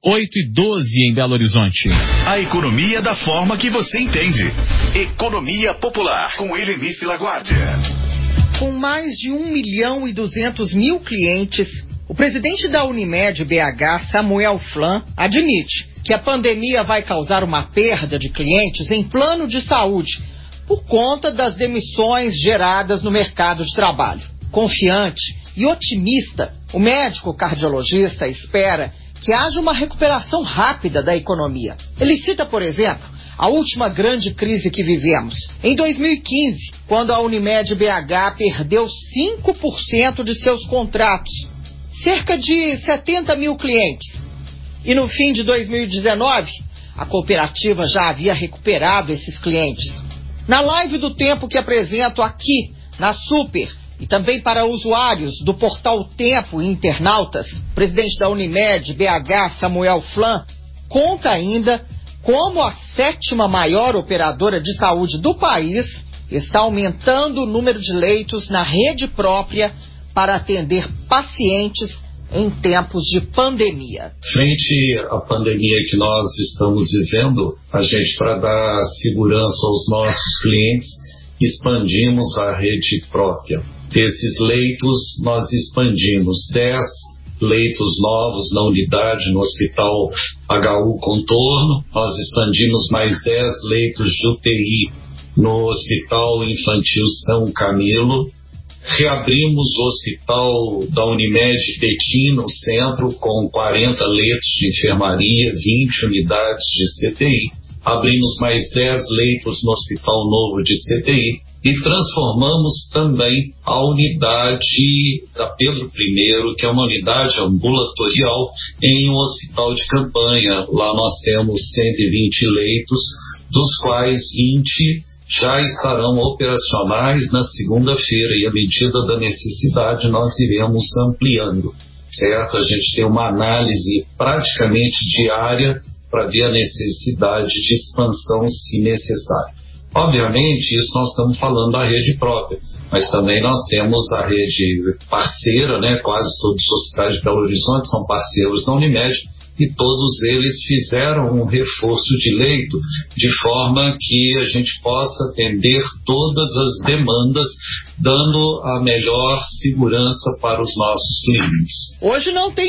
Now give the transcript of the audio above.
8h12 em Belo Horizonte. A economia da forma que você entende. Economia Popular, com Helenice Laguardia. Com mais de 1.200.000 clientes, o presidente da Unimed BH, Samuel Flam, admite que a pandemia vai causar uma perda de clientes em plano de saúde por conta das demissões geradas no mercado de trabalho. Confiante e otimista, o médico cardiologista espera que haja uma recuperação rápida da economia. Ele cita, por exemplo, a última grande crise que vivemos, em 2015, quando a Unimed BH perdeu 5% de seus contratos, cerca de 70.000 clientes. E no fim de 2019, a cooperativa já havia recuperado esses clientes. Na live do Tempo que apresento aqui, na Super, e também para usuários do portal Tempo e internautas, o presidente da Unimed BH, Samuel Flam, conta ainda como a 7ª maior operadora de saúde do país está aumentando o número de leitos na rede própria para atender pacientes em tempos de pandemia. Frente à pandemia que nós estamos vivendo, a gente, para dar segurança aos nossos clientes, expandimos a rede própria. Desses leitos, nós expandimos 10 leitos novos na unidade, no Hospital HU Contorno. Nós expandimos mais 10 leitos de UTI no Hospital Infantil São Camilo. Reabrimos o Hospital da Unimed Betim, no centro, com 40 leitos de enfermaria, 20 unidades de CTI. Abrimos mais 10 leitos no Hospital Novo de CTI. E transformamos também a unidade da Pedro I, que é uma unidade ambulatorial, em um hospital de campanha. Lá nós temos 120 leitos, dos quais 20 já estarão operacionais na segunda-feira, e à medida da necessidade nós iremos ampliando, certo? A gente tem uma análise praticamente diária para ver a necessidade de expansão se necessário. Obviamente, isso nós estamos falando da rede própria, mas também nós temos a rede parceira, né? Quase todos os hospitais de Belo Horizonte são parceiros da Unimed, e todos eles fizeram um reforço de leito de forma que a gente possa atender todas as demandas, dando a melhor segurança para os nossos clientes. Hoje não tem